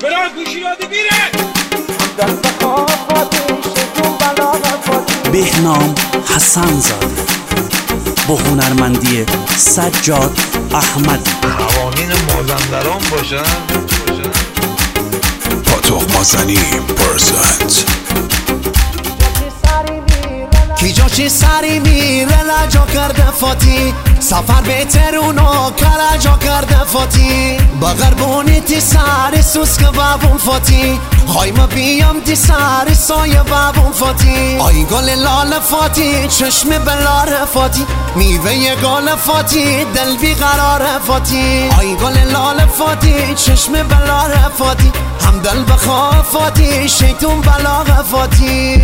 برای گوشی یادی میره. بهنام حسن زاده با هنرمندی سجاد احمد. قوانین مازندران باشن. پاتوق مازنی پرسنت کی جاشی سری میره لجا کرده فاتی سفر به ترونو کلجا کرده فاتی بغربونی تی سری سوسک بابون فاتی های ما بیام تی سری سایه بابون فاتی آی گل لال فاتی چشم بلار فاتی میوه گل فاتی دل بیقرار فاتی آی گل لال فاتی چشم بلار فاتی هم دل بخوا فاتی شیطون بلاغ فاتی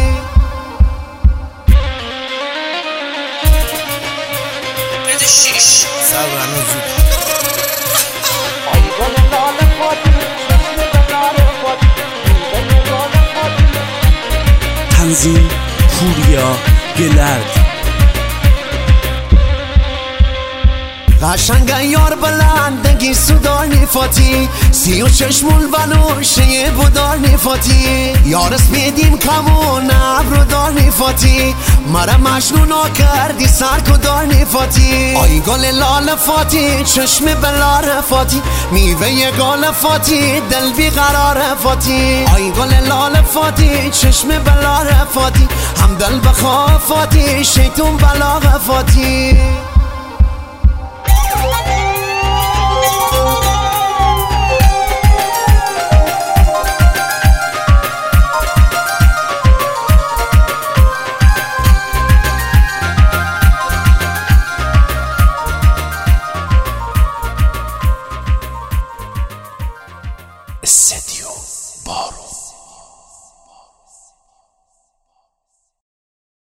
تنظیم پوریا گلرد. قشنگ یار بلندگی سودانی فاتی سی و چشمون بنوشه بودانی فاتی یارس میدیم کمون ابرو دانی فاتی مرا مجنونا کردی سرکودانی فاتی آی گل لال فاتی چشم بلار فاتی میوه گل فاتی دل بیقرار فاتی آی گل لال فاتی چشم بلار فاتی هم دل بخوا فاتی شیطون بلاغ فاتی استدیو بارو.